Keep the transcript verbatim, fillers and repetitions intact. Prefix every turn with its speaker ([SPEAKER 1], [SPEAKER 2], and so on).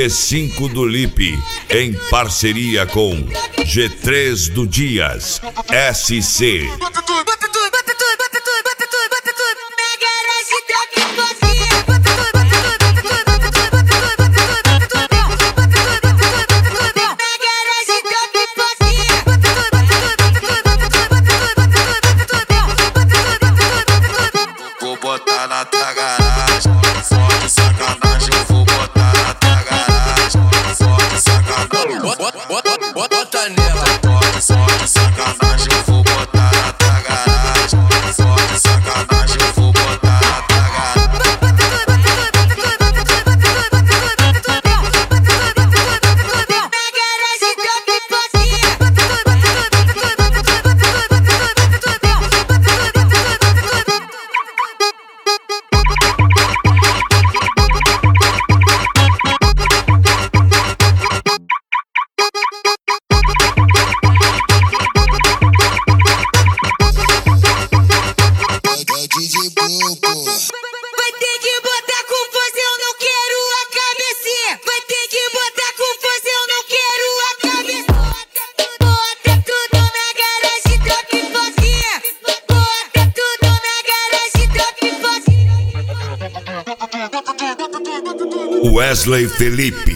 [SPEAKER 1] G cinco do Lipe, em parceria com G três do Dias, S C.
[SPEAKER 2] Vou botar na tua garagem, só de sacanagem. Eu vou botar na tua garagem, só de sacanagem. Bota nela, só de sacanagem. Eu vou botar na tua garagem, só de sacanagem. Eu vou botar na tua
[SPEAKER 3] Vai ter que botar com força, eu não quero a cabecinha. Vai ter que botar com força, eu não quero a cabeça. Bota tudo na garagem, troca e focinha. Bota tudo na garagem, troca e focinha.
[SPEAKER 1] Wesley Felipe.